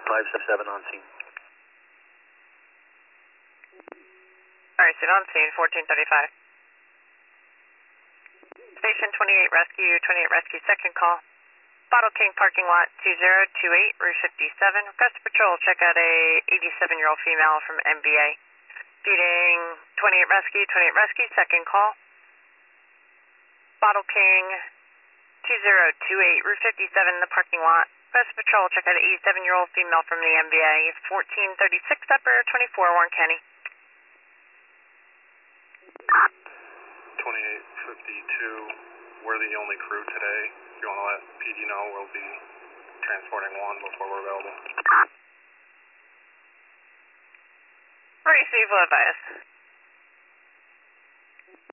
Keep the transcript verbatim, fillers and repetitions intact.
five seven on scene. Alright, so on scene, fourteen thirty-five. Station twenty-eight Rescue, twenty-eight Rescue, second call. Bottle King parking lot two zero two eight, Route fifty-seven. Request patrol, check out a eighty-seven-year-old female from M B A. Feeding twenty-eight Rescue, twenty-eight Rescue, second call. Bottle King two zero two eight, Route fifty-seven, the parking lot. Request patrol, check out an eighty-seven-year-old female from the M B A. fourteen thirty-six Upper, twenty-four Warren County. twenty-eight fifty-two, we're the only crew today. If you want to let P D know, we'll be transporting one before we're available. Receive, will advise.